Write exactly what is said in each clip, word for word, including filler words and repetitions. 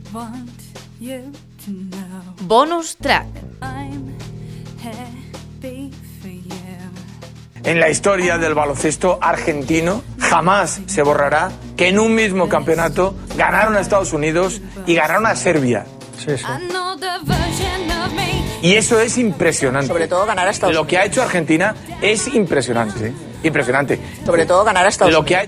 Bonus track. En la historia del baloncesto argentino jamás se borrará que en un mismo campeonato ganaron a Estados Unidos y ganaron a Serbia. Sí, sí. Y eso es impresionante. Sobre todo ganar a Estados Unidos. Lo que ha hecho Argentina es impresionante. Impresionante. Sobre todo ganar a Estados Lo que ha...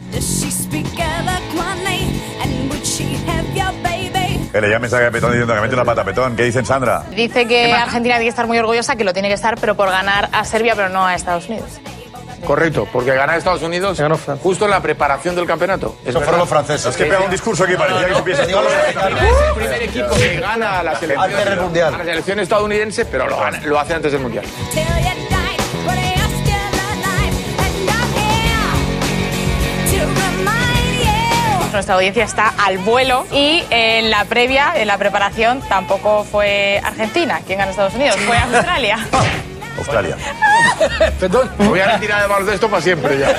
Que le llame mensaje a Petón diciendo que mete una pata a Petón. ¿Qué dicen, Sandra? Dice que Argentina tiene que estar muy orgullosa, que lo tiene que estar, pero por ganar a Serbia, pero no a Estados Unidos. Correcto, porque ganar a Estados Unidos justo en la preparación del campeonato. Eso fueron los franceses. Es que pega un discurso aquí, parecía que supiese. Es el primer equipo que gana a la selección, a la selección estadounidense, pero lo, gana, lo hace antes del Mundial. Nuestra audiencia está al vuelo y en la previa, en la preparación, tampoco fue Argentina quien ganó a Estados Unidos, fue Australia. Australia. Perdón, me voy a retirar de baloncesto para siempre ya.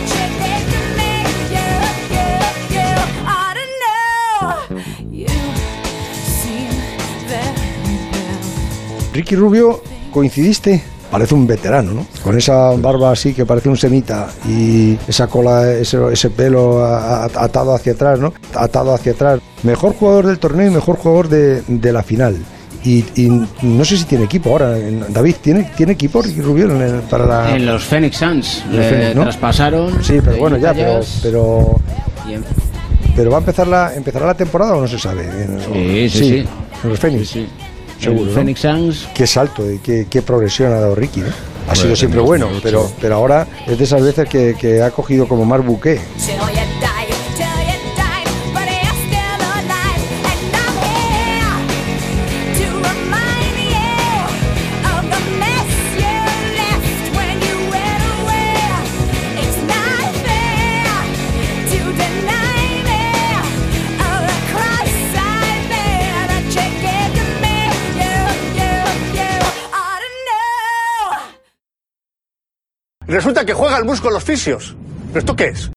Ricky Rubio, coincidiste, parece un veterano, ¿no? Con esa barba así que parece un semita y esa cola, ese, ese pelo atado hacia atrás, ¿no? Atado hacia atrás. Mejor jugador del torneo y mejor jugador de, de la final. Y, y no sé si tiene equipo ahora. David, ¿tiene, ¿tiene equipo Ricky Rubio en el, para la...? En los Phoenix Suns. Le Phoenix, ¿no? Traspasaron. Sí, pero bueno, ya, pero... pero... En... ¿Pero va a empezar la, empezará la temporada o no se sabe? Sí, sí, sí. sí. En los Phoenix. Sí, sí. Seguro, ¿no? Phoenix Suns. Qué salto y qué, qué progresión ha dado Ricky, ¿no? Ha bueno, sido siempre bueno, pero, pero ahora es de esas veces que, que ha cogido como más buque. Resulta que juega el bus con los fisios. ¿Pero esto qué es?